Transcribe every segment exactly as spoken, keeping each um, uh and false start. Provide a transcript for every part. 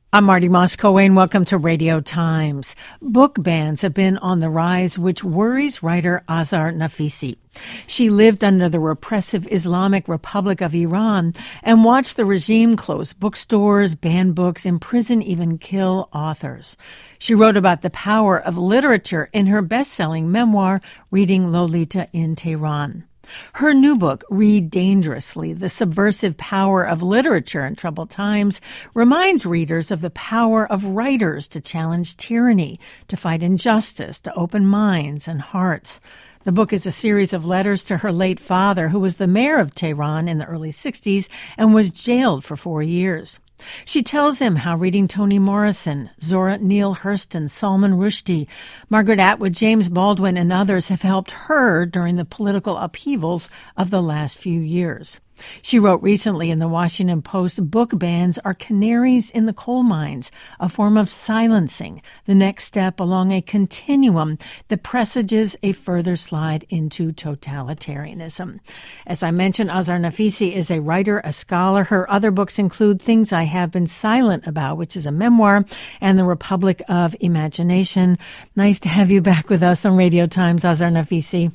I'm Marty Moss-Coane. Welcome to Radio Times. Book bans have been on the rise, which worries writer Azar Nafisi. She lived under the repressive Islamic Republic of Iran and watched the regime close bookstores, ban books, imprison, even kill authors. She wrote about the power of literature in her best-selling memoir, Reading Lolita in Tehran. Her new book, Read Dangerously, The Subversive Power of Literature in Troubled Times, reminds readers of the power of writers to challenge tyranny, to fight injustice, to open minds and hearts. The book is a series of letters to her late father, who was the mayor of Tehran in the early sixties and was jailed for four years. She tells him how reading Toni Morrison, Zora Neale Hurston, Salman Rushdie, Margaret Atwood, James Baldwin, and others have helped her during the political upheavals of the last few years. She wrote recently in the Washington Post, book bans are canaries in the coal mines, a form of silencing, the next step along a continuum that presages a further slide into totalitarianism. As I mentioned, Azar Nafisi is a writer, a scholar. Her other books include Things I Have Been Silent About, which is a memoir, and The Republic of Imagination. Nice to have you back with us on Radio Times, Azar Nafisi.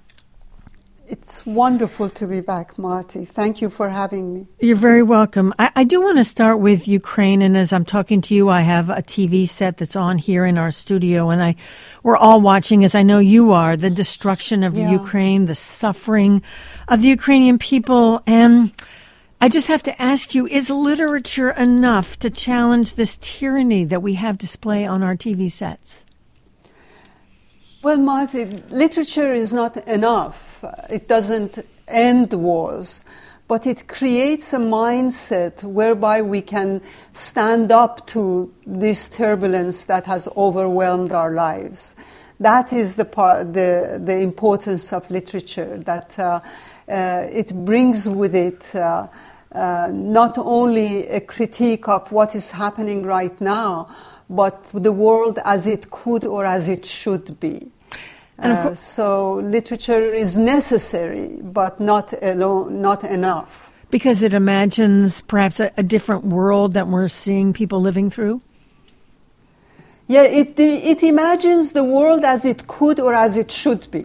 It's wonderful to be back, Marty. Thank you for having me. You're very welcome. I, I do want to start with Ukraine, and as I'm talking to you, I have a T V set that's on here in our studio, and I we're all watching, as I know you are, the destruction of yeah. Ukraine, the suffering of the Ukrainian people, and I just have to ask you, is literature enough to challenge this tyranny that we have display on our T V sets? Well, Marty, literature is not enough. It doesn't end wars, but it creates a mindset whereby we can stand up to this turbulence that has overwhelmed our lives. That is the part, the, the importance of literature, that uh, uh, it brings with it uh, uh, not only a critique of what is happening right now, but the world as it could or as it should be. Uh, so literature is necessary, but not alone, not enough. Because it imagines perhaps a, a different world that we're seeing people living through? Yeah, it, it imagines the world as it could or as it should be.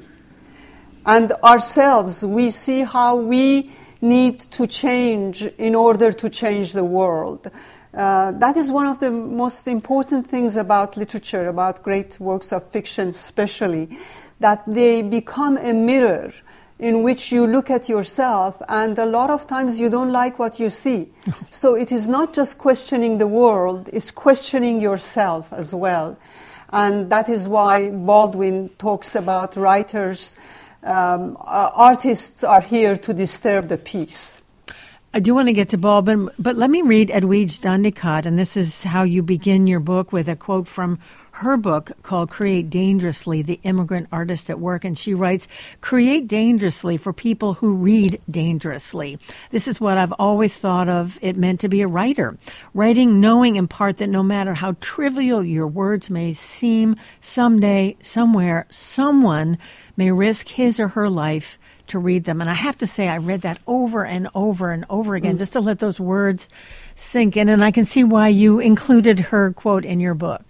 And ourselves, we see how we need to change in order to change the world. Uh, that is one of the most important things about literature, about great works of fiction especially, that they become a mirror in which you look at yourself, and a lot of times you don't like what you see. So it is not just questioning the world, it's questioning yourself as well. And that is why Baldwin talks about writers, um, uh, artists are here to disturb the peace. I do want to get to Baldwin, but let me read Edwidge Danticat, and this is how you begin your book, with a quote from her book called Create Dangerously, The Immigrant Artist at Work. And she writes, create dangerously for people who read dangerously. This is what I've always thought of it meant to be a writer. Writing knowing in part that no matter how trivial your words may seem, someday, somewhere, someone may risk his or her life to read them. And I have to say, I read that over and over and over again, mm. just to let those words sink in. And I can see why you included her quote in your book.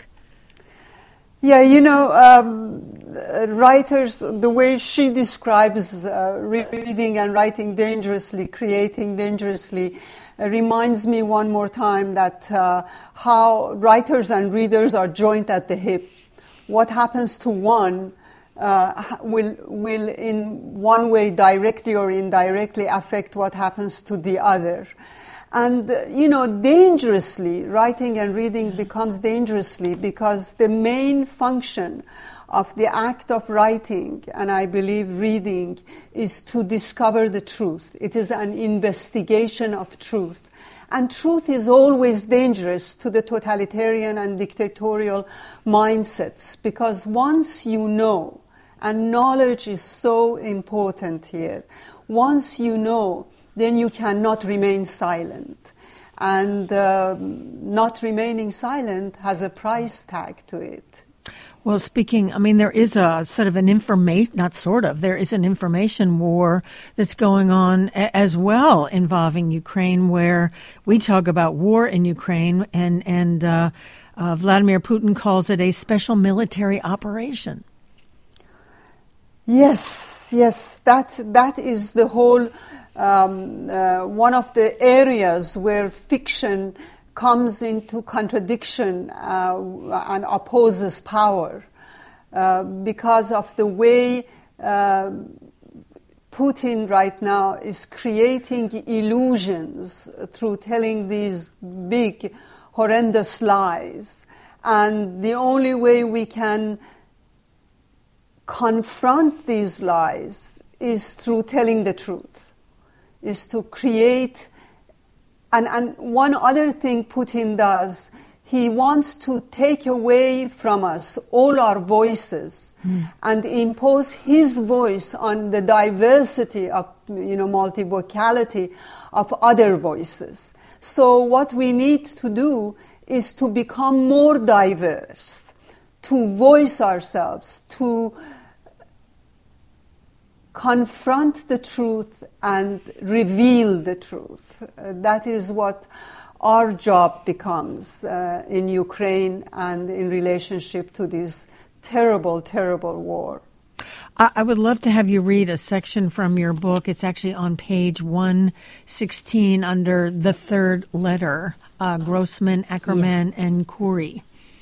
Yeah, you know, um, writers, the way she describes uh, reading and writing dangerously, creating dangerously, uh, reminds me one more time that uh, how writers and readers are joined at the hip. What happens to one uh, will will in one way directly or indirectly affect what happens to the other. And, uh, you know, dangerously, writing and reading becomes dangerously because the main function of the act of writing, and I believe reading, is to discover the truth. It is an investigation of truth. And truth is always dangerous to the totalitarian and dictatorial mindsets, because once you know, and knowledge is so important here, once you know, then you cannot remain silent. And uh, not remaining silent has a price tag to it. Well, speaking, I mean, there is a sort of an information, not sort of, there is an information war that's going on a- as well involving Ukraine, where we talk about war in Ukraine, and, and uh, uh, Vladimir Putin calls it a special military operation. Yes, yes, that that is the whole, um, uh, one of the areas where fiction comes into contradiction uh, and opposes power uh, because of the way uh, Putin right now is creating illusions through telling these big, horrendous lies. And the only way we can confront these lies is through telling the truth, is to create. And, and one other thing Putin does, he wants to take away from us all our voices mm. and impose his voice on the diversity of, you know, multivocality of other voices. So what we need to do is to become more diverse, to voice ourselves, to confront the truth and reveal the truth. Uh, that is what our job becomes uh, in Ukraine and in relationship to this terrible, terrible war. I, I would love to have you read a section from your book. It's actually on page one sixteen under the third letter, uh, Grossman, Ackerman, yeah. and Khoury.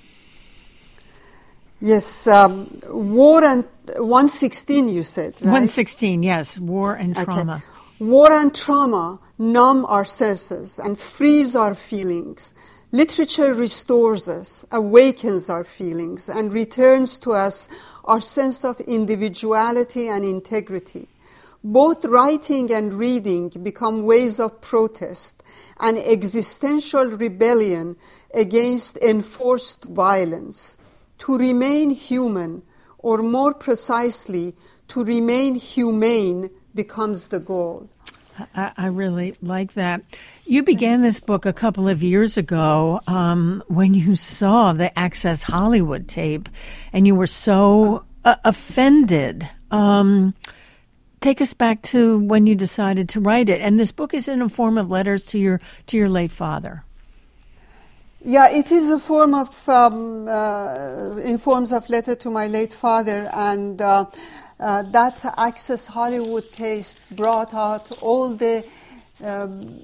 Yes, um, war and one sixteen you said, right? one sixteen, yes, war and trauma. Okay. War and trauma numb our senses and freeze our feelings. Literature restores us, awakens our feelings, and returns to us our sense of individuality and integrity. Both writing and reading become ways of protest and existential rebellion against enforced violence. To remain human, or more precisely, to remain humane, becomes the goal. I, I really like that. You began this book a couple of years ago um, when you saw the Access Hollywood tape, and you were so uh, offended. Um, take us back to when you decided to write it. And this book is in a form of letters to your to your late father. Yeah, it is a form of, um, uh, in forms of letter to my late father, and uh, uh, that Access Hollywood taste brought out all the um,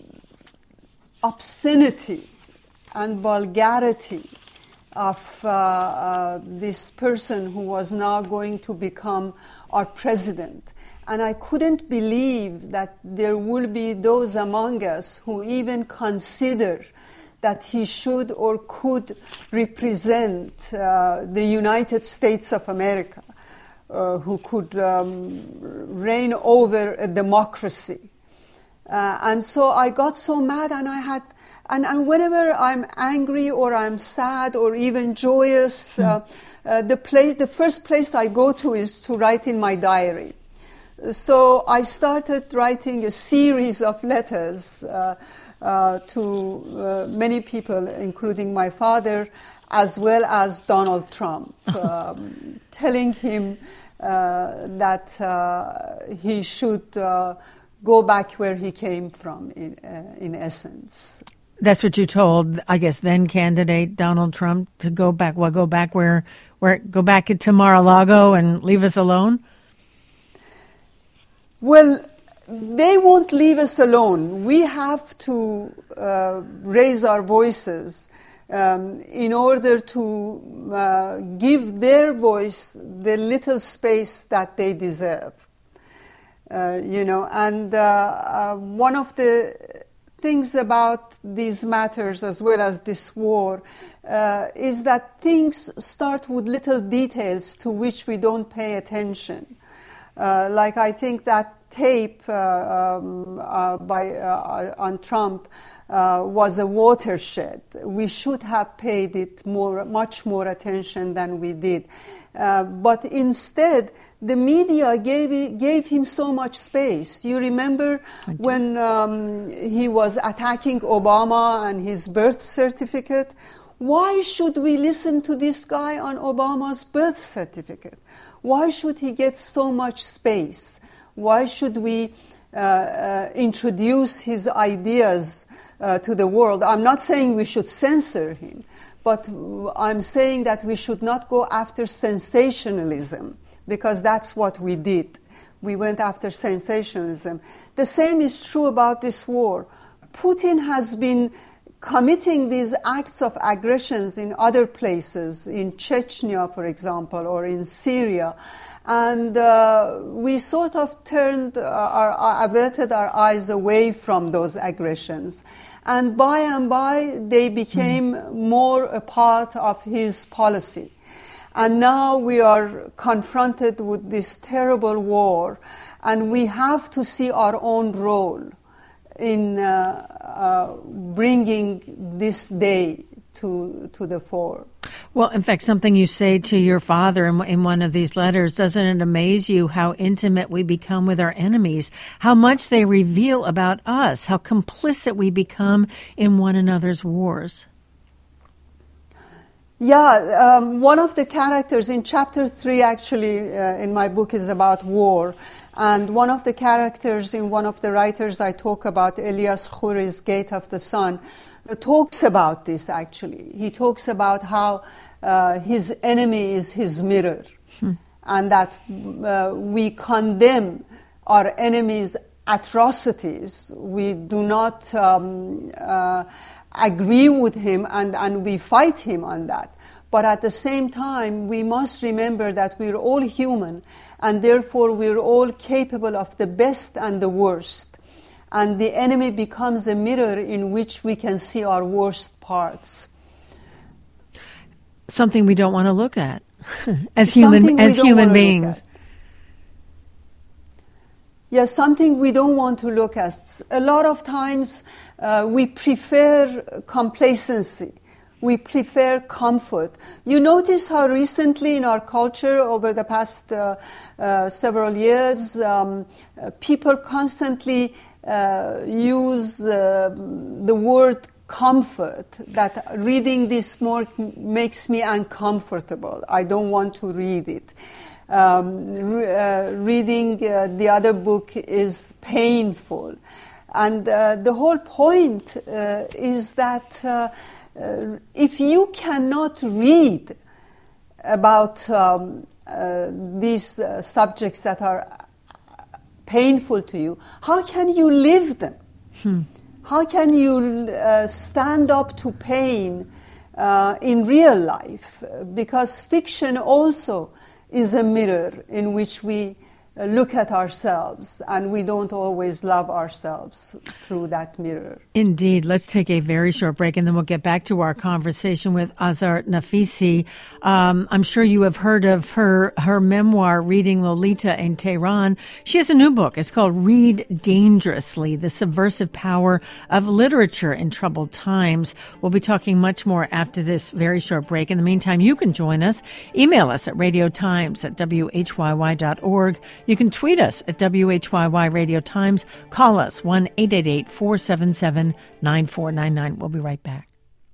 obscenity and vulgarity of uh, uh, this person who was now going to become our president. And I couldn't believe that there will be those among us who even consider that he should or could represent uh, the United States of America, uh, who could um, reign over a democracy. Uh, and so I got so mad, and I had, and, and whenever I'm angry or I'm sad or even joyous, mm. uh, uh, the place, the first place I go to is to write in my diary. So I started writing a series of letters uh, Uh, to uh, many people, including my father, as well as Donald Trump, um, telling him uh, that uh, he should uh, go back where he came from, in, uh, in essence. That's what you told, I guess, then candidate Donald Trump, to go back. Well, go back where, where, go back to Mar-a-Lago and leave us alone? Well, they won't leave us alone. We have to uh, raise our voices um, in order to uh, give their voice the little space that they deserve. Uh, you know, and uh, uh, one of the things about these matters, as well as this war, uh, is that things start with little details to which we don't pay attention. Uh, like I think that tape uh, um, uh, by uh, on Trump uh, was a watershed. We should have paid it more, much more attention than we did. Uh, but instead, the media gave gave him so much space. You remember when um, he was attacking Obama and his birth certificate? Why should we listen to this guy on Obama's birth certificate? Why should he get so much space? Why should we uh, uh, introduce his ideas uh, to the world? I'm not saying we should censor him, but I'm saying that we should not go after sensationalism, because that's what we did. We went after sensationalism. The same is true about this war. Putin has been committing these acts of aggressions in other places, in Chechnya, for example, or in Syria. And uh, we sort of turned, uh, our, averted our eyes away from those aggressions. And by and by, they became mm. more a part of his policy. And now we are confronted with this terrible war, and we have to see our own role in uh, uh, bringing this day to to the fore. Well, in fact, something you say to your father in, in one of these letters, doesn't it amaze you how intimate we become with our enemies, how much they reveal about us, how complicit we become in one another's wars? Yeah, um, one of the characters in chapter three, actually, uh, in my book is about war. And one of the characters in one of the writers I talk about, Elias Khoury's Gate of the Sun, uh, talks about this, actually. He talks about how uh, his enemy is his mirror, hmm. and that uh, we condemn our enemy's atrocities. We do not um, uh, agree with him, and, and we fight him on that. But at the same time, we must remember that we're all human, and therefore we're all capable of the best and the worst. And the enemy becomes a mirror in which we can see our worst parts. Something we don't want to look at as human as human beings. Yes, something we don't want to look at. A lot of times uh, we prefer complacency. We prefer comfort. You notice how recently in our culture, over the past uh, uh, several years, um, uh, people constantly uh, use uh, the word comfort, that reading this more makes me uncomfortable. I don't want to read it. Um, re- uh, reading uh, the other book is painful. And uh, the whole point uh, is that uh, Uh, if you cannot read about um, uh, these uh, subjects that are painful to you, how can you live them? Hmm. How can you uh, stand up to pain uh, in real life? Because fiction also is a mirror in which we uh, look at ourselves, and we don't always love ourselves through that mirror. Indeed. Let's take a very short break, and then we'll get back to our conversation with Azar Nafisi. Um, I'm sure you have heard of her her memoir, Reading Lolita in Tehran. She has a new book. It's called Read Dangerously, The Subversive Power of Literature in Troubled Times. We'll be talking much more after this very short break. In the meantime, you can join us. Email us at radiotimes at w h y y dot org. You can tweet us at W H Y Y Radio Times. Call us, one eight eight eight, four seven seven, nine four nine nine. We'll be right back.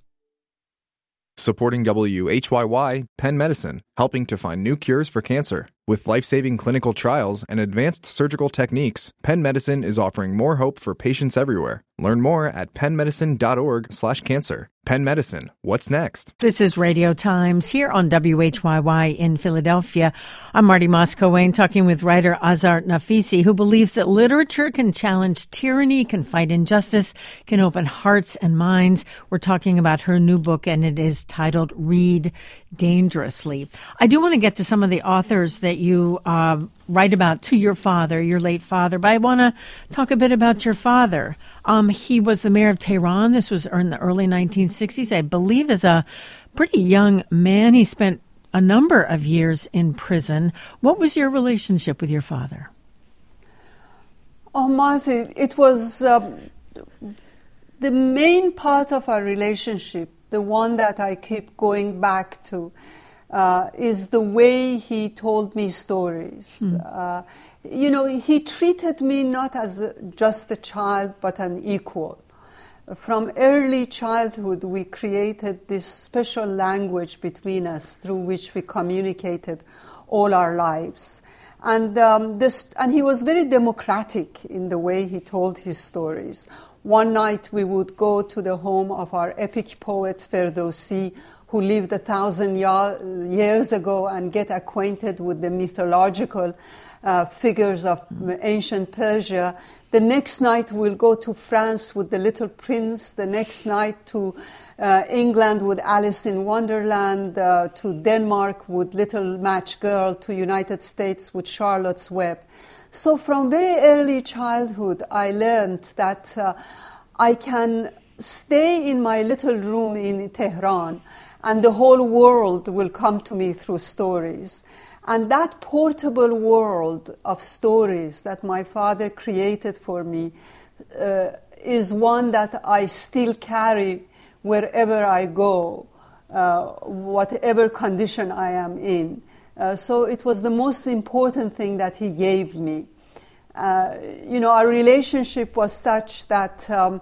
Supporting W H Y Y, Penn Medicine, helping to find new cures for cancer. With life-saving clinical trials and advanced surgical techniques, Penn Medicine is offering more hope for patients everywhere. Learn more at pennmedicine.org slash cancer. Penn Medicine, what's next? This is Radio Times here on W H Y Y in Philadelphia. I'm Marty Moscowain, talking with writer Azar Nafisi, who believes that literature can challenge tyranny, can fight injustice, can open hearts and minds. We're talking about her new book, and it is titled Read Dangerously. I do want to get to some of the authors that you uh, write about to your father, your late father, but I want to talk a bit about your father. Um, he was the mayor of Tehran. This was in the early nineteen sixties. I believe as a pretty young man, he spent a number of years in prison. What was your relationship with your father? Oh, Marty, it was um, the main part of our relationship, the one that I keep going back to, uh, is the way he told me stories. Mm. Uh, you know, he treated me not as a, just a child, but an equal. from early childhood, we created this special language between us through which we communicated all our lives. And um, this, and he was very democratic in the way he told his stories. One night we would go to the home of our epic poet Ferdowsi, who lived a thousand ya- years ago, and get acquainted with the mythological uh, figures of ancient Persia. The next night we'll go to France with The Little Prince. The next night to uh, England with Alice in Wonderland, uh, to Denmark with Little Match Girl, to United States with Charlotte's Web. So from very early childhood, I learned that uh, I can stay in my little room in Tehran, and the whole world will come to me through stories. And that portable world of stories that my father created for me uh, is one that I still carry wherever I go, uh, whatever condition I am in. Uh, so it was the most important thing that he gave me. Uh, you know, our relationship was such that um,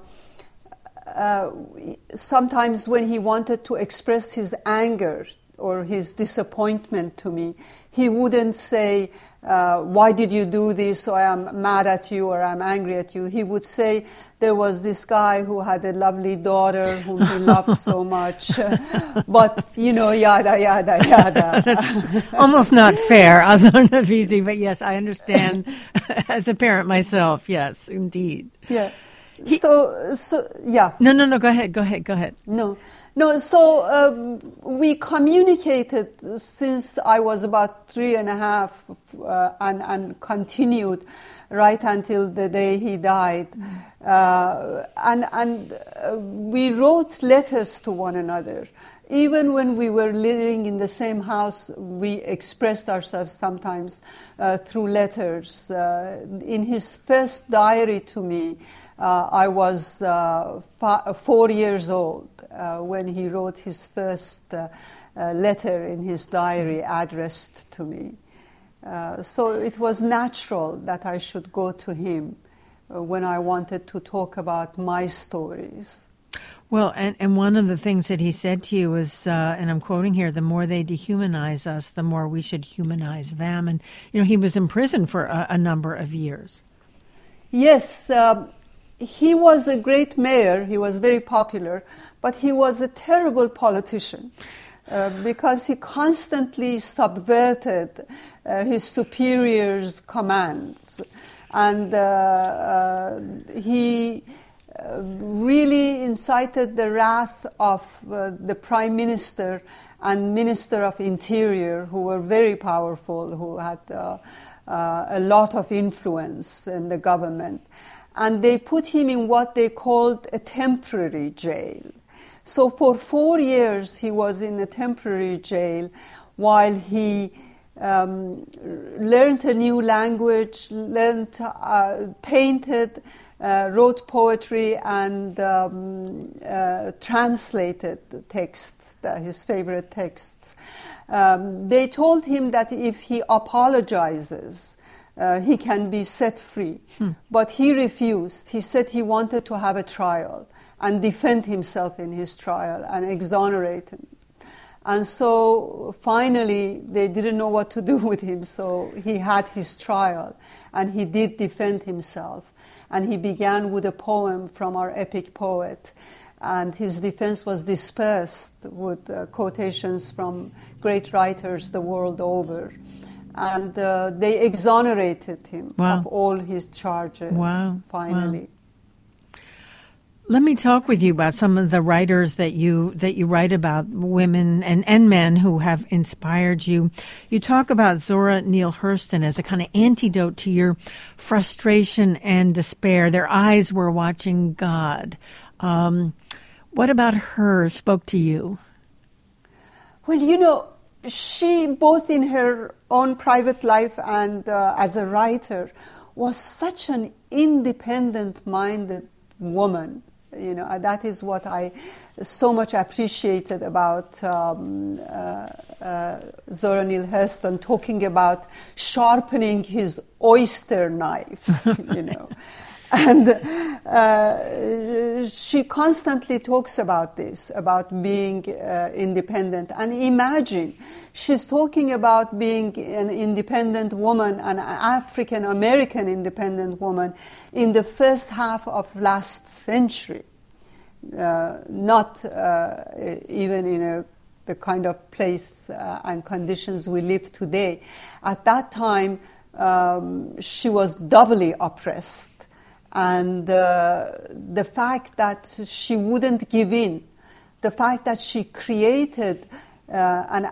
uh, sometimes when he wanted to express his anger or his disappointment to me, he wouldn't say, uh, why did you do this, or I'm mad at you, or I'm angry at you. He would say, there was this guy who had a lovely daughter whom he loved so much, but, you know, yada, yada, yada. That's almost not fair, Azar Nafisi, but yes, I understand as a parent myself, yes, indeed. Yeah. He, so, so, yeah. No, no, no, go ahead, go ahead, go ahead. No. No, so um, we communicated since I was about three and a half uh, and, and continued right until the day he died. Mm. Uh, and and uh, we wrote letters to one another. Even when we were living in the same house, we expressed ourselves sometimes uh, through letters. Uh, in his first diary to me, uh, I was uh, fa- four years old uh, when he wrote his first uh, uh, letter in his diary addressed to me. Uh, so it was natural that I should go to him uh, when I wanted to talk about my stories. Well, and, and one of the things that he said to you was, uh, and I'm quoting here, the more they dehumanize us, the more we should humanize them. And, you know, he was in prison for a, a number of years. Yes, um, he was a great mayor. He was very popular, but he was a terrible politician uh, because he constantly subverted uh, his superiors' commands. And uh, uh, he... Uh, really incited the wrath of uh, the Prime Minister and Minister of Interior, who were very powerful, who had uh, uh, a lot of influence in the government. And they put him in what they called a temporary jail. So for four years he was in a temporary jail while he um, learned a new language, learned, uh, painted, Uh, wrote poetry and um, uh, translated the texts, the, his favorite texts. Um, they told him that if he apologizes, uh, he can be set free. Hmm. But he refused. He said he wanted to have a trial and defend himself in his trial and exonerate him. And so finally they didn't know what to do with him, so he had his trial and he did defend himself. And he began with a poem from our epic poet. And his defense was dispersed with uh, quotations from great writers the world over. And uh, they exonerated him wow. of all his charges, wow. finally. Wow. Let me talk with you about some of the writers that you that you write about, women and, and men who have inspired you. You talk about Zora Neale Hurston as a kind of antidote to your frustration and despair. Their eyes were watching God. Um, what about her spoke to you? Well, you know, she, both in her own private life and uh, as a writer, was such an independent-minded woman. You know, that is what I so much appreciated about um, uh, uh, Zora Neale Hurston, talking about sharpening his oyster knife, you know. And uh, she constantly talks about this, about being uh, independent. And imagine, she's talking about being an independent woman, an African-American independent woman, in the first half of last century. Uh, not uh, even in a, the kind of place uh, and conditions we live today. At that time, um, she was doubly oppressed. And uh, the fact that she wouldn't give in, the fact that she created uh, an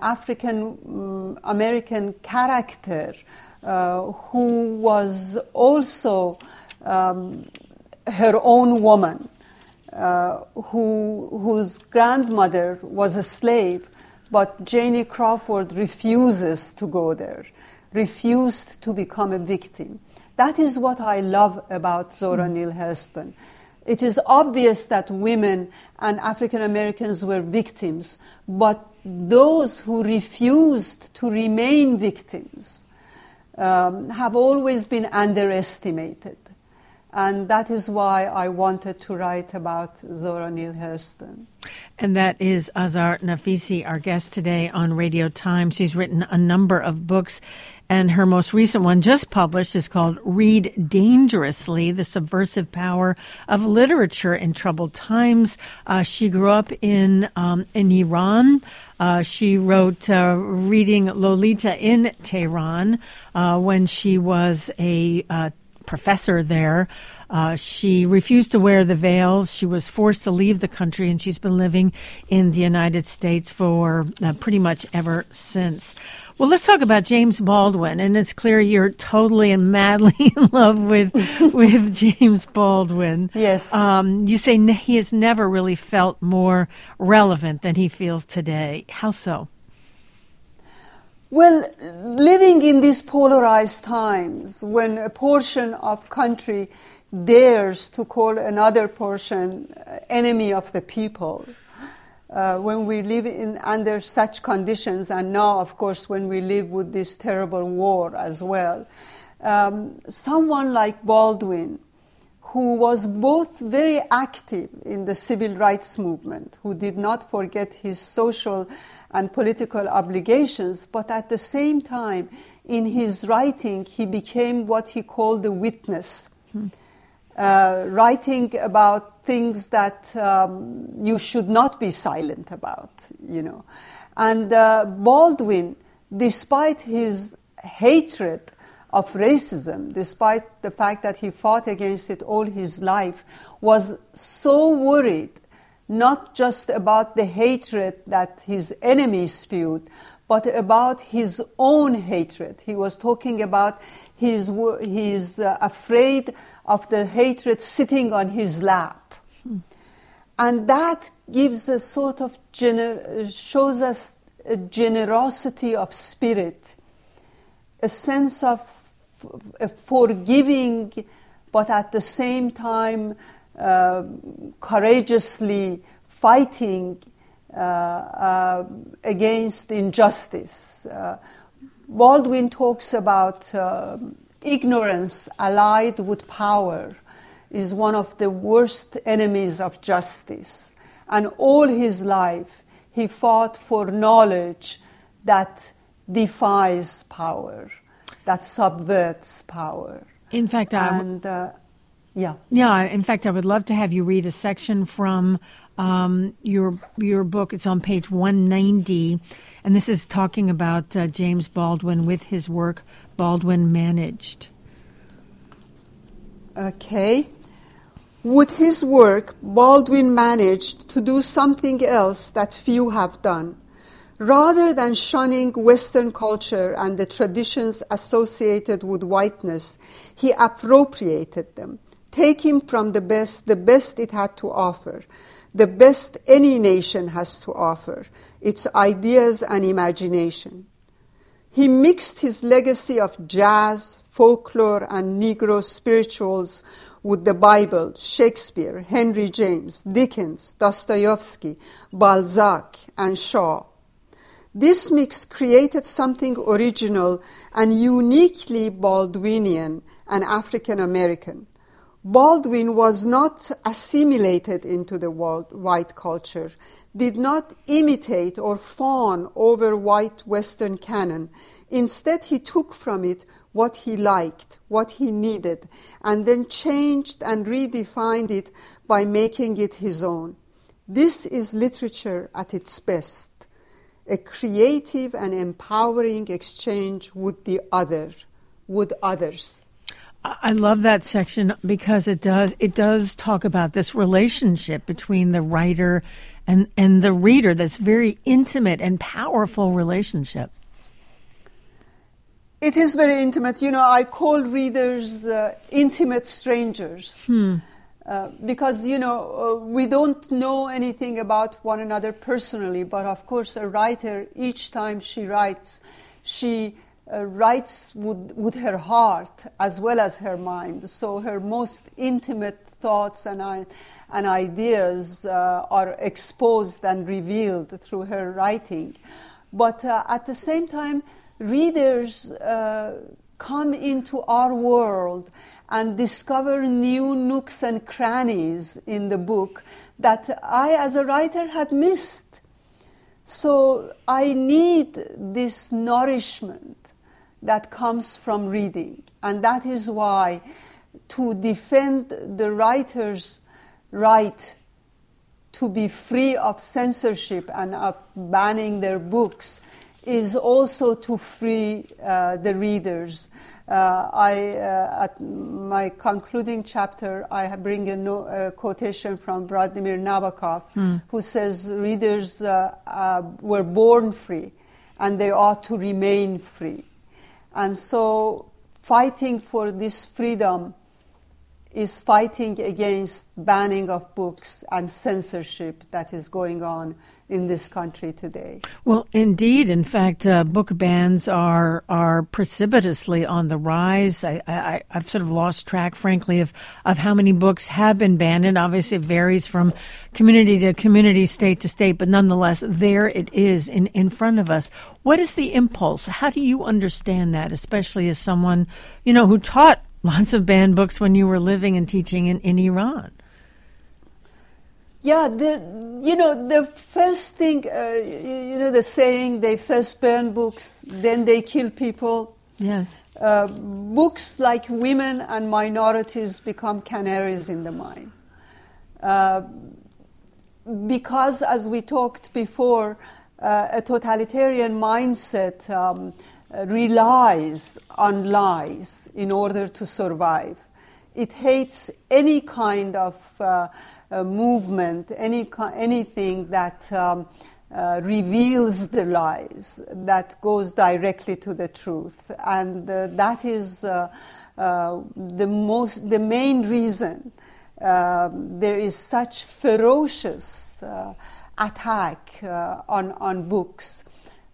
African-American character uh, who was also um, her own woman, uh, who, whose grandmother was a slave, but Janie Crawford refuses to go there, refused to become a victim. That is what I love about Zora Neale Hurston. It is obvious that women and African Americans were victims, but those who refused to remain victims um, have always been underestimated. And that is why I wanted to write about Zora Neale Hurston. And that is Azar Nafisi, our guest today on Radio Times. She's written a number of books, and her most recent one, just published, is called Read Dangerously, The Subversive Power of Literature in Troubled Times. Uh, she grew up in um, in Iran. Uh, she wrote uh, Reading Lolita in Tehran uh, when she was a uh, professor there. Uh, she refused to wear the veils. She was forced to leave the country, and she's been living in the United States for uh, pretty much ever since. Well, let's talk about James Baldwin, and it's clear you're totally and madly in love with with James Baldwin. Yes. Um, you say ne- he has never really felt more relevant than he feels today. How so? Well, living in these polarized times, when a portion of country dares to call another portion enemy of the people, uh, when we live in under such conditions, and now, of course, when we live with this terrible war as well, um, someone like Baldwin, who was both very active in the civil rights movement, who did not forget his social and political obligations, but at the same time, in his writing, he became what he called the witness, hmm. uh, writing about things that um, you should not be silent about, you know. And uh, Baldwin, despite his hatred of racism, despite the fact that he fought against it all his life, was so worried not just about the hatred that his enemies spewed, but about his own hatred. He was talking about his, he's uh, afraid of the hatred sitting on his lap. Hmm. And that gives a sort of, gener- shows us a generosity of spirit, a sense of a forgiving, but at the same time, Uh, courageously fighting uh, uh, against injustice. Uh, Baldwin talks about uh, ignorance allied with power is one of the worst enemies of justice. And all his life, he fought for knowledge that defies power, that subverts power. In fact, I and uh, Yeah. Yeah. In fact, I would love to have you read a section from um, your your book. It's on page one ninety, and this is talking about uh, James Baldwin with his work, Baldwin Managed. Okay. With his work, Baldwin managed to do something else that few have done. Rather than shunning Western culture and the traditions associated with whiteness, he appropriated them, taking from the best the best it had to offer, the best any nation has to offer, its ideas and imagination. He mixed his legacy of jazz, folklore, and Negro spirituals with the Bible, Shakespeare, Henry James, Dickens, Dostoevsky, Balzac, and Shaw. This mix created something original and uniquely Baldwinian and African American. Baldwin was not assimilated into the white culture, did not imitate or fawn over white Western canon. Instead, he took from it what he liked, what he needed, and then changed and redefined it by making it his own. This is literature at its best, a creative and empowering exchange with the other, with others. I love that section because it does it does talk about this relationship between the writer and, and the reader, that's very intimate and powerful relationship. It is very intimate. You know, I call readers uh, intimate strangers. Hmm. Uh, because, you know, uh, we don't know anything about one another personally, but of course a writer, each time she writes, she uh, writes with, with her heart as well as her mind. So her most intimate thoughts and, uh, and ideas uh, are exposed and revealed through her writing. But uh, at the same time, readers uh, come into our world and discover new nooks and crannies in the book that I, as a writer, had missed. So I need this nourishment that comes from reading. And that is why to defend the writer's right to be free of censorship and of banning their books is also to free uh, the readers. Uh, I, uh, at my concluding chapter, I bring a, no, a quotation from Vladimir Nabokov, mm. who says readers uh, uh, were born free and they ought to remain free. And so fighting for this freedom is fighting against banning of books and censorship that is going on in this country today. Well, indeed. In fact, uh, book bans are are precipitously on the rise. I, I, I've sort of lost track, frankly, of, of how many books have been banned. And obviously it varies from community to community, state to state. But nonetheless, there it is in, in front of us. What is the impulse? How do you understand that, especially as someone, you know, who taught lots of banned books when you were living and teaching in, in Iran? Yeah, the, you know, the first thing, uh, you know, the saying, they first burn books, then they kill people. Yes. Uh, books like women and minorities become canaries in the mine. Uh, because, as we talked before, uh, a totalitarian mindset um, relies on lies in order to survive. It hates any kind of uh, uh, movement, any anything that um, uh, reveals the lies, that goes directly to the truth, and uh, that is uh, uh, the most, the main reason uh, there is such ferocious uh, attack uh, on on books.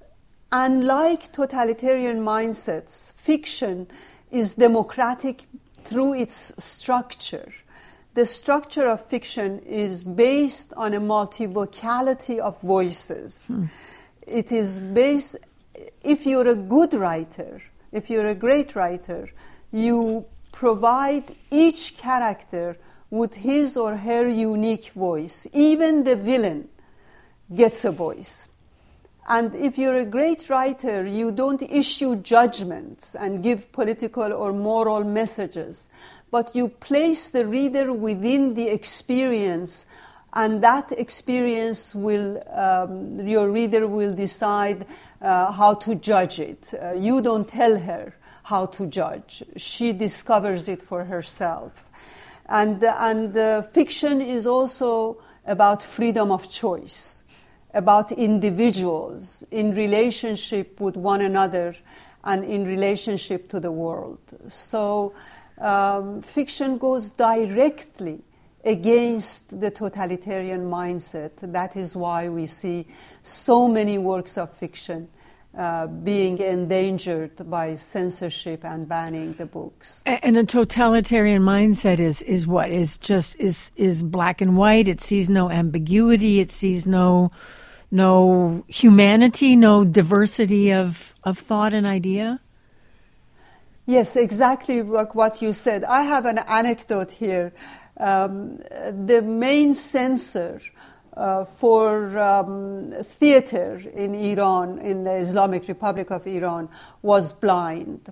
Unlike totalitarian mindsets, fiction is democratic through its structure. The structure of fiction is based on a multivocality of voices. Hmm. It is based, if you're a good writer, if you're a great writer, you provide each character with his or her unique voice. Even the villain gets a voice. And if you're a great writer, you don't issue judgments and give political or moral messages, but you place the reader within the experience, and that experience will, um, your reader will decide uh, how to judge it. Uh, you don't tell her how to judge. She discovers it for herself. And, and uh, fiction is also about freedom of choice, about individuals in relationship with one another and in relationship to the world. So um, fiction goes directly against the totalitarian mindset. That is why we see so many works of fiction uh, being endangered by censorship and banning the books. And a totalitarian mindset is, is what? Is just is is black and white. It sees no ambiguity. It sees no no humanity, no diversity of, of thought and idea. Yes, exactly like what you said. I have an anecdote here. Um, the main censor uh, for um, theater in Iran, in the Islamic Republic of Iran, was blind.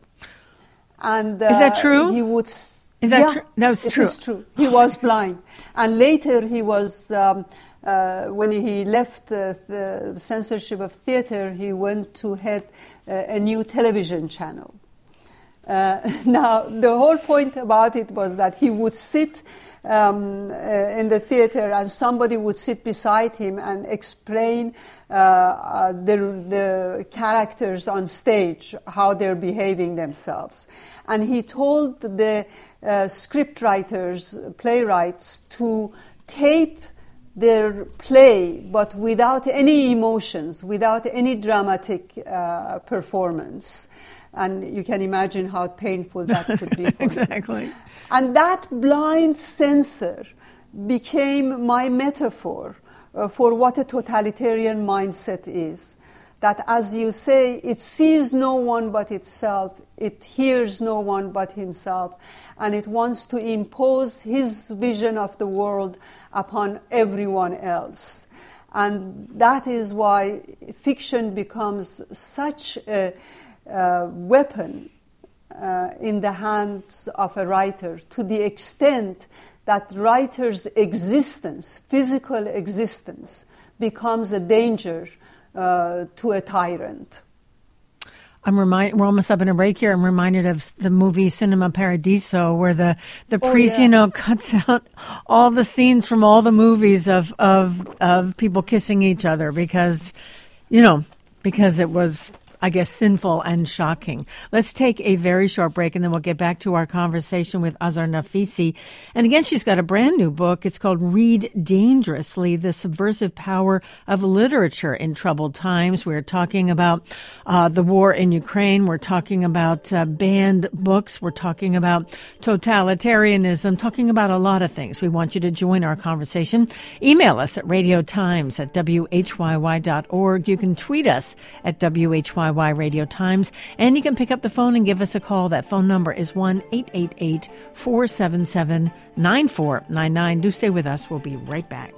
And uh, is that true? He would. Is that yeah, true? That's it true. is true. He was blind, and later he was. Um, uh, when he left uh, the censorship of theater, he went to head uh, a new television channel. Uh, now, the whole point about it was that he would sit um, uh, in the theater and somebody would sit beside him and explain uh, uh, the, the characters on stage, how they're behaving themselves. And he told the uh, script writers, playwrights, to tape their play, but without any emotions, without any dramatic uh, performance. And you can imagine how painful that could be for exactly. them. And that blind censor became my metaphor uh, for what a totalitarian mindset is. That, as you say, it sees no one but itself, it hears no one but himself, and it wants to impose his vision of the world upon everyone else. And that is why fiction becomes such a uh, weapon uh, in the hands of a writer, to the extent that writer's existence, physical existence, becomes a danger Uh, to a tyrant. I'm remind. We're almost up in a break here. I'm reminded of the movie Cinema Paradiso, where the the oh, priest, yeah. you know, cuts out all the scenes from all the movies of of of people kissing each other because, you know, because it was, I guess, sinful and shocking. Let's take a very short break, and then we'll get back to our conversation with Azar Nafisi. And again, she's got a brand new book. It's called Read Dangerously, The Subversive Power of Literature in Troubled Times. We're talking about uh, the war in Ukraine. We're talking about uh, banned books. We're talking about totalitarianism, talking about a lot of things. We want you to join our conversation. Email us at radiotimes at w h y y dot org. You can tweet us at W H Y Y Radio Times, and you can pick up the phone and give us a call. That phone number is one eight eight eight, four seven seven, nine four nine nine. Do stay with us. We'll be right back.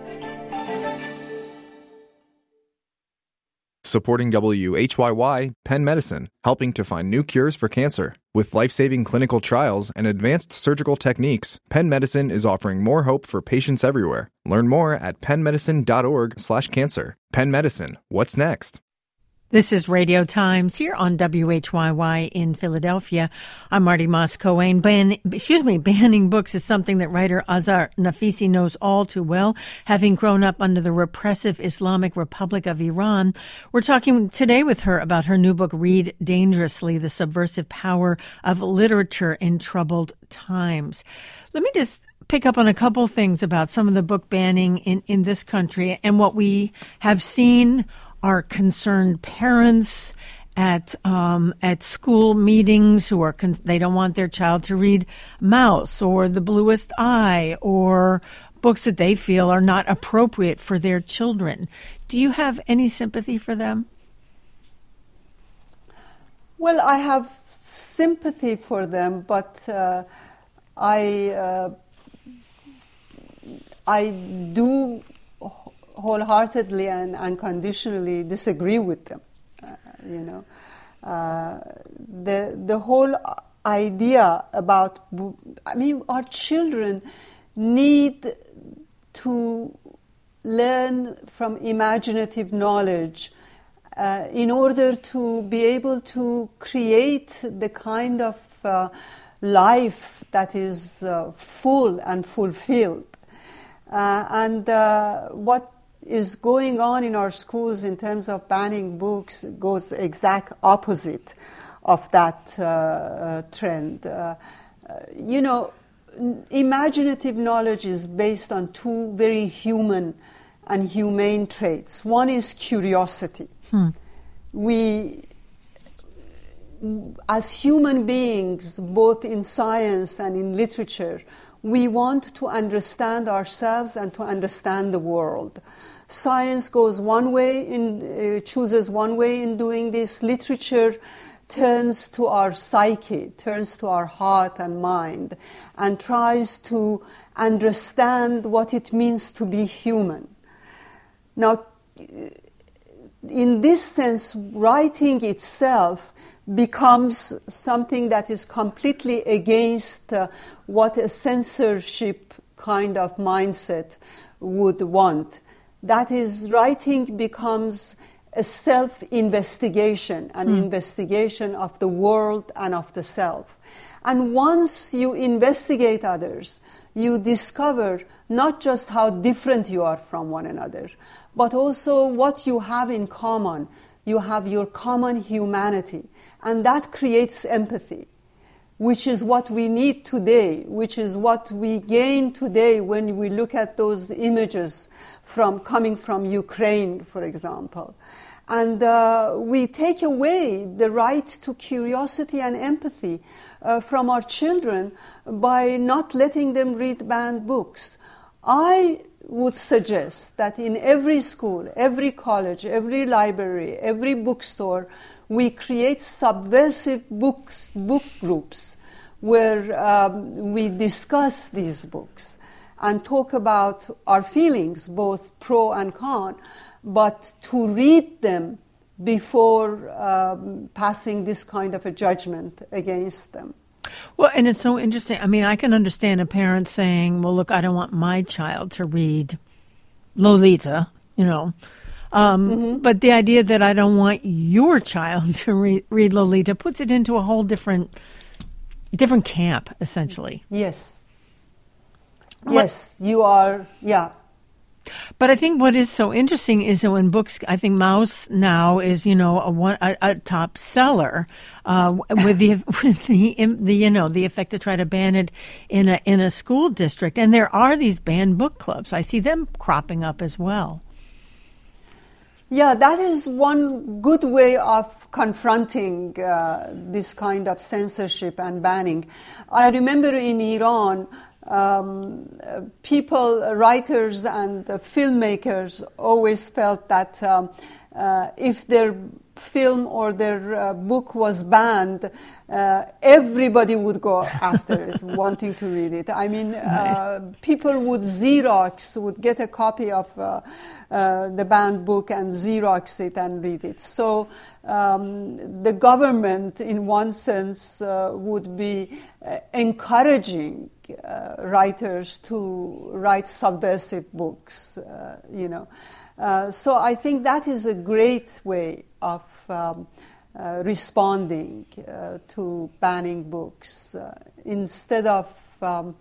Supporting W H Y Y, Penn Medicine, helping to find new cures for cancer. With life-saving clinical trials and advanced surgical techniques, Penn Medicine is offering more hope for patients everywhere. Learn more at penn medicine dot org slash cancer. Penn Medicine, what's next? This is Radio Times here on W H Y Y in Philadelphia. I'm Marty Moss-Cohen. Ban, excuse me, banning books is something that writer Azar Nafisi knows all too well, having grown up under the repressive Islamic Republic of Iran. We're talking today with her about her new book, Read Dangerously, The Subversive Power of Literature in Troubled Times. Let me just pick up on a couple things about some of the book banning in, in this country and what we have seen are concerned parents at um, at school meetings who are con- they don't want their child to read Maus or The Bluest Eye or books that they feel are not appropriate for their children. Do you have any sympathy for them? Well, I have sympathy for them, but uh, I uh, I do wholeheartedly and unconditionally disagree with them. Uh, you know, uh, the the whole idea about, I mean, our children need to learn from imaginative knowledge uh, in order to be able to create the kind of uh, life that is uh, full and fulfilled. Uh, and uh, what is going on in our schools in terms of banning books goes the exact opposite of that uh, uh, trend. Uh, uh, you know, imaginative knowledge is based on two very human and humane traits. One is curiosity. Hmm. We, as human beings, both in science and in literature, we want to understand ourselves and to understand the world. Science goes one way, in, uh, chooses one way in doing this. Literature turns to our psyche, turns to our heart and mind, and tries to understand what it means to be human. Now, in this sense, writing itself becomes something that is completely against uh, what a censorship kind of mindset would want. That is, writing becomes a self-investigation, an mm. investigation of the world and of the self. And once you investigate others, you discover not just how different you are from one another, but also what you have in common. You have your common humanity, and that creates empathy, which is what we need today, which is what we gain today when we look at those images from coming from Ukraine, for example. And uh, we take away the right to curiosity and empathy uh, from our children by not letting them read banned books. I would suggest that in every school, every college, every library, every bookstore, we create subversive books, book groups where um, we discuss these books and talk about our feelings, both pro and con, but to read them before um, passing this kind of a judgment against them. Well, and it's so interesting. I mean, I can understand a parent saying, well, look, I don't want my child to read Lolita, you know. Um, mm-hmm. But the idea that I don't want your child to re- read Lolita puts it into a whole different different camp, essentially. Yes. Yes, you are, yeah. But I think what is so interesting is that when books, I think Maus now is, you know, a, one, a, a top seller uh, with the with the, the you know the effect to try to ban it in a in a school district, and there are these banned book clubs. I see them cropping up as well. Yeah, that is one good way of confronting uh, this kind of censorship and banning. I remember in Iran, Um, people, writers and uh, filmmakers always felt that um, uh, if their film or their uh, book was banned, uh, everybody would go after it, wanting to read it. I mean, uh, people would Xerox, would get a copy of uh, uh, the banned book and Xerox it and read it. So um, the government, in one sense, uh, would be uh, encouraging Uh, writers to write subversive books, uh, you know. Uh, so I think that is a great way of um, uh, responding uh, to banning books. Uh, instead of um,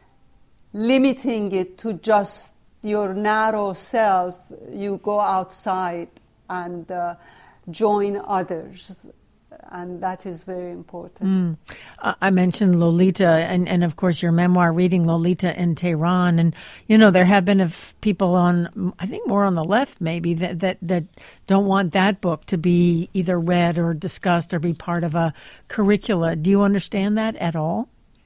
limiting it to just your narrow self, you go outside and uh, join others. And that is very important. Mm. Uh, I mentioned Lolita and, and, of course, your memoir, Reading Lolita in Tehran. And, you know, there have been of people on, I think more on the left maybe, that, that, that don't want that book to be either read or discussed or be part of a curricula. Do you understand that at all?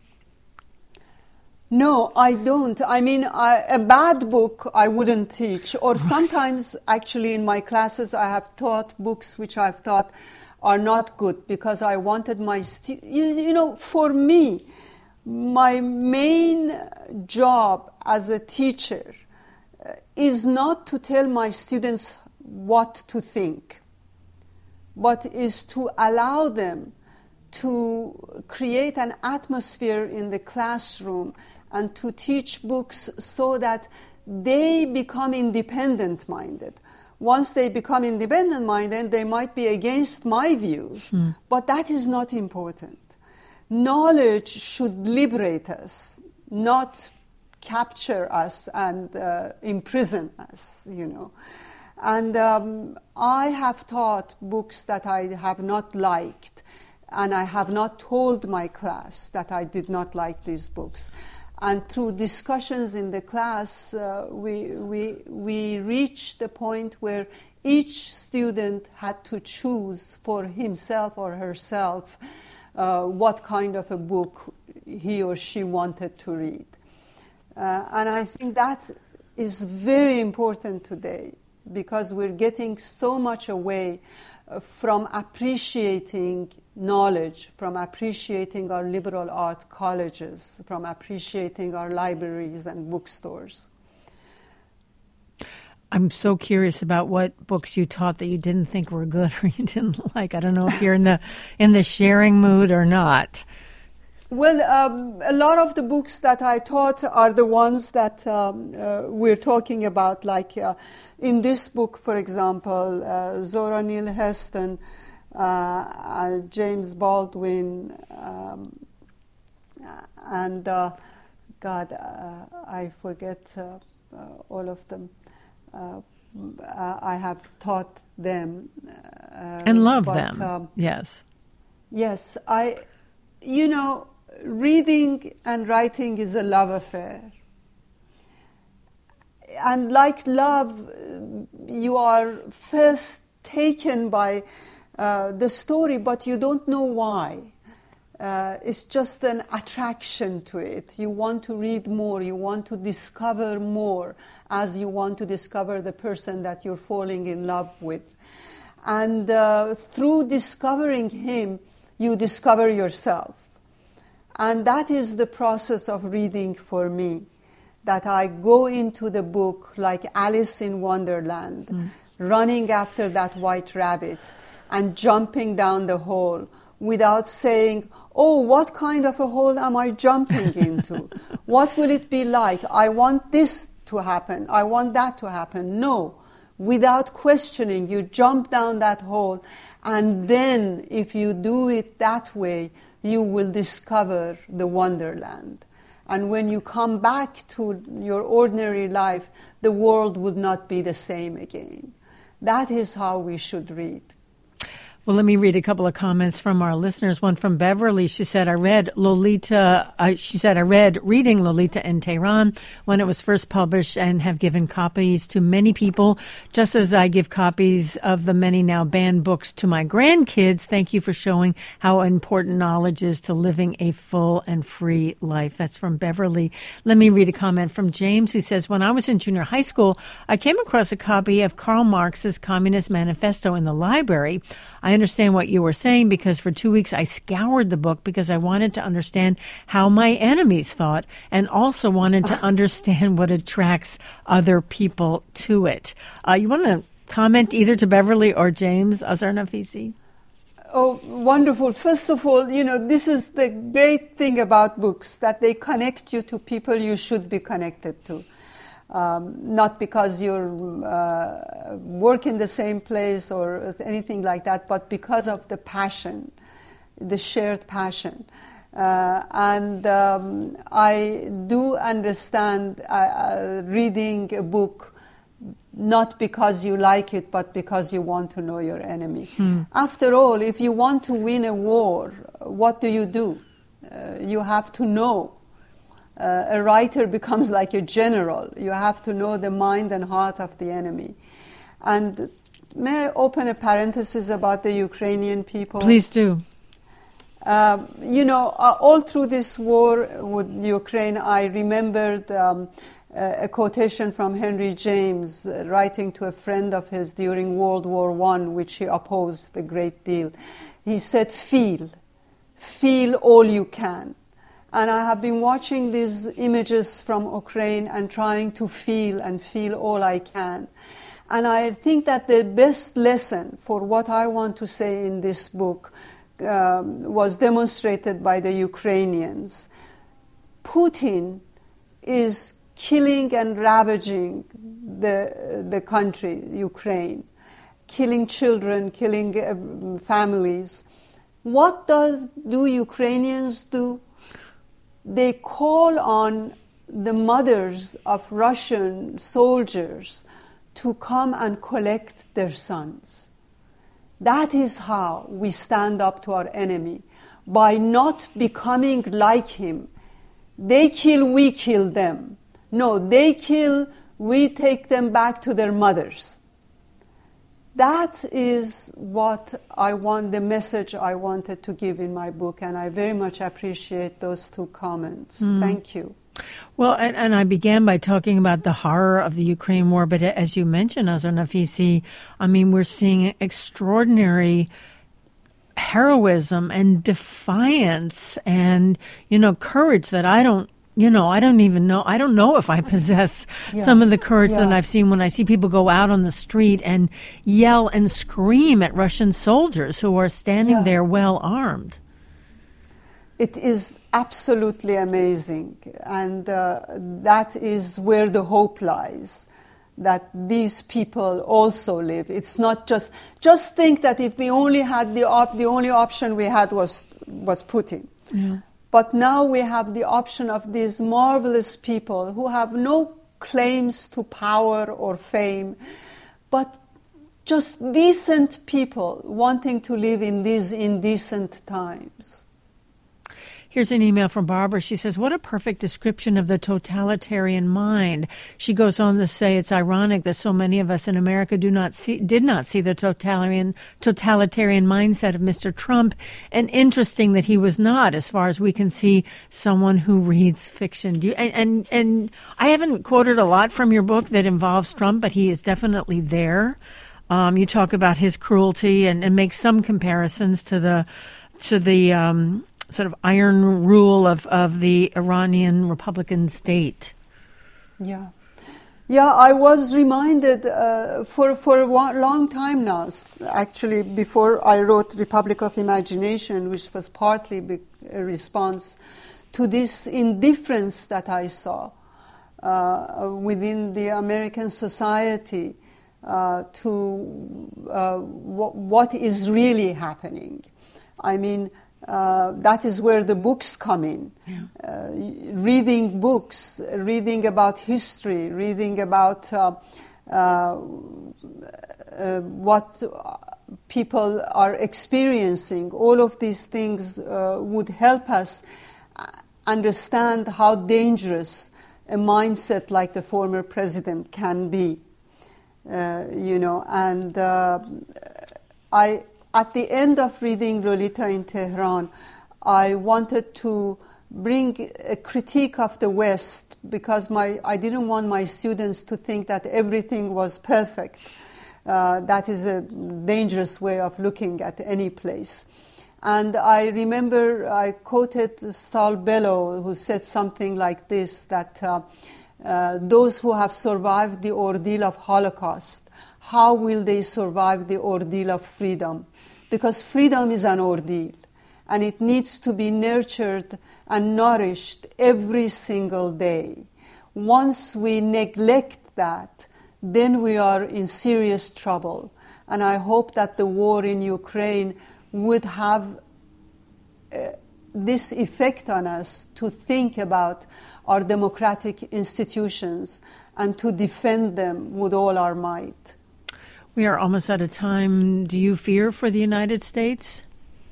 No, I don't. I mean, I, a bad book I wouldn't teach. Or sometimes, actually, in my classes, I have taught books which I've taught are not good because I wanted my stu- you, you know, for me, my main job as a teacher uh, is not to tell my students what to think, but is to allow them to create an atmosphere in the classroom and to teach books so that they become independent-minded. Once they become independent-minded, they might be against my views, mm. but that is not important. Knowledge should liberate us, not capture us and uh, imprison us, you know. And um, I have taught books that I have not liked, and I have not told my class that I did not like these books. And through discussions in the class, uh, we, we, we reached the point where each student had to choose for himself or herself uh, what kind of a book he or she wanted to read. Uh, and I think that is very important today because we're getting so much away uh, from appreciating knowledge, from appreciating our liberal art colleges, from appreciating our libraries and bookstores. I'm so curious about what books you taught that you didn't think were good or you didn't like. I don't know if you're in the in the sharing mood or not. Well, um, a lot of the books that I taught are the ones that um, uh, we're talking about, like uh, in this book, for example, uh, Zora Neale Hurston, uh, uh, James Baldwin, um, and uh, God, uh, I forget uh, uh, all of them. Uh, I have taught them. Uh, and love but, them, um, yes. Yes, I, you know, reading and writing is a love affair. And like love, you are first taken by uh, the story, but you don't know why. Uh, it's just an attraction to it. You want to read more, you want to discover more as you want to discover the person that you're falling in love with. And uh, through discovering him, you discover yourself. And that is the process of reading for me, that I go into the book like Alice in Wonderland, mm. running after that white rabbit and jumping down the hole without saying, oh, what kind of a hole am I jumping into? What will it be like? I want this to happen. I want that to happen. No. Without questioning, you jump down that hole, and then if you do it that way, you will discover the wonderland. And when you come back to your ordinary life, the world would not be the same again. That is how we should read. Well, let me read a couple of comments from our listeners. One from Beverly. She said, I read Lolita, uh, she said, I read Reading Lolita in Tehran when it was first published and have given copies to many people, just as I give copies of the many now banned books to my grandkids. Thank you for showing how important knowledge is to living a full and free life. That's from Beverly. Let me read a comment from James, who says, when I was in junior high school, I came across a copy of Karl Marx's Communist Manifesto in the library. I understand what you were saying because for two weeks I scoured the book because I wanted to understand how my enemies thought and also wanted to understand what attracts other people to it. Uh, you want to comment either to Beverly or James, Azar Nafisi? Oh, wonderful. First of all, you know, this is the great thing about books, that they connect you to people you should be connected to. Um, not because you uh, work in the same place or anything like that, but because of the passion, the shared passion. Uh, and um, I do understand uh, uh, reading a book not because you like it, but because you want to know your enemy. Hmm. After all, if you want to win a war, what do you do? Uh, you have to know. Uh, a writer becomes like a general. You have to know the mind and heart of the enemy. And may I open a parenthesis about the Ukrainian people? Please do. Um, you know, uh, all through this war with Ukraine, I remembered um, a, a quotation from Henry James uh, writing to a friend of his during World War One, which he opposed a great deal. He said, feel, feel all you can. And I have been watching these images from Ukraine and trying to feel and feel all I can. And I think that the best lesson for what I want to say in this book um, was demonstrated by the Ukrainians. Putin is killing and ravaging the, the country, Ukraine, killing children, killing uh, families. What does do Ukrainians do? They call on the mothers of Russian soldiers to come and collect their sons. That is how we stand up to our enemy, by not becoming like him. They kill, we kill them. No, they kill, we take them back to their mothers. That is what I want, the message I wanted to give in my book, and I very much appreciate those two comments. Mm. Thank you. Well, and, and I began by talking about the horror of the Ukraine war, but as you mentioned, Azar Nafisi, I mean, we're seeing extraordinary heroism and defiance and, you know, courage that I don't, you know, I don't even know. I don't know if I possess yeah. some of the courage yeah. that I've seen when I see people go out on the street and yell and scream at Russian soldiers who are standing yeah. there well armed. It is absolutely amazing. And uh, that is where the hope lies, that these people also live. It's not just, just think that if we only had the op- the only option we had was, was Putin. Yeah. But now we have the option of these marvelous people who have no claims to power or fame, but just decent people wanting to live in these indecent times. Here's an email from Barbara. She says, what a perfect description of the totalitarian mind. She goes on to say it's ironic that so many of us in America do not see, did not see the totalitarian, totalitarian mindset of Mister Trump, and interesting that he was not, as far as we can see, someone who reads fiction. Do you, and, and, and I haven't quoted a lot from your book that involves Trump, but he is definitely there. Um, you talk about his cruelty and, and make some comparisons to the, to the, um, sort of iron rule of, of the Iranian Republican state. Yeah. Yeah, I was reminded uh, for, for a long time now, actually, before I wrote Republic of Imagination, which was partly a response to this indifference that I saw uh, within the American society uh, to uh, w- what is really happening. I mean, Uh, that is where the books come in. Yeah. Uh, reading books, reading about history, reading about uh, uh, uh, what people are experiencing. All of these things uh, would help us understand how dangerous a mindset like the former president can be. Uh, you know, and uh, I... At the end of reading Lolita in Tehran, I wanted to bring a critique of the West because my I didn't want my students to think that everything was perfect. Uh, that is a dangerous way of looking at any place. And I remember I quoted Saul Bellow, who said something like this, that uh, uh, those who have survived the ordeal of Holocaust, how will they survive the ordeal of freedom? Because freedom is an ordeal, and it needs to be nurtured and nourished every single day. Once we neglect that, then we are in serious trouble. And I hope that the war in Ukraine would have uh, this effect on us to think about our democratic institutions and to defend them with all our might. We are almost out of time. Do you fear for the United States?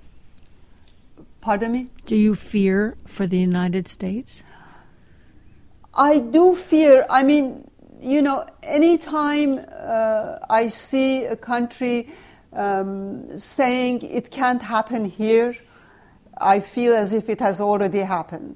Pardon me? Do you fear for the United States? I do fear. I mean, you know, anytime uh, I see a country um, saying it can't happen here, I feel as if it has already happened.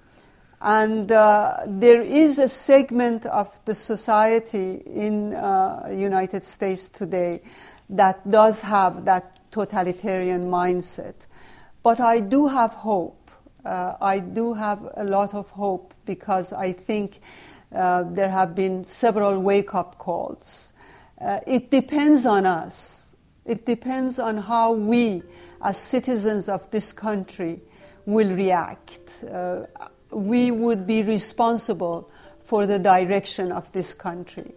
And uh, there is a segment of the society in uh, United States today that does have that totalitarian mindset. But I do have hope. Uh, I do have a lot of hope because I think uh, there have been several wake-up calls. Uh, it depends on us. It depends on how we, as citizens of this country, will react. Uh, we would be responsible for the direction of this country.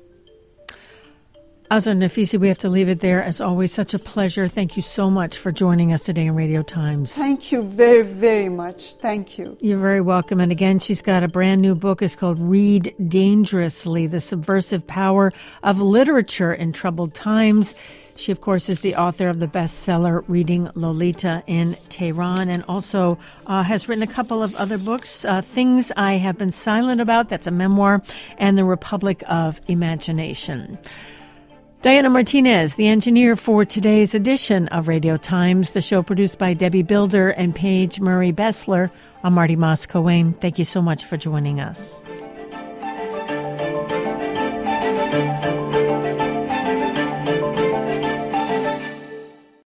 Azar Nafisi, we have to leave it there. As always, such a pleasure. Thank you so much for joining us today in Radio Times. Thank you very, very much. Thank you. You're very welcome. And again, she's got a brand new book. It's called Read Dangerously, The Subversive Power of Literature in Troubled Times. She, of course, is the author of the bestseller Reading Lolita in Tehran, and also uh, has written a couple of other books, uh, Things I Have Been Silent About, that's a memoir, and The Republic of Imagination. Diana Martinez, the engineer for today's edition of Radio Times, the show produced by Debbie Builder and Paige Murray Bessler. I'm Marty Moss-Coane. Thank you so much for joining us.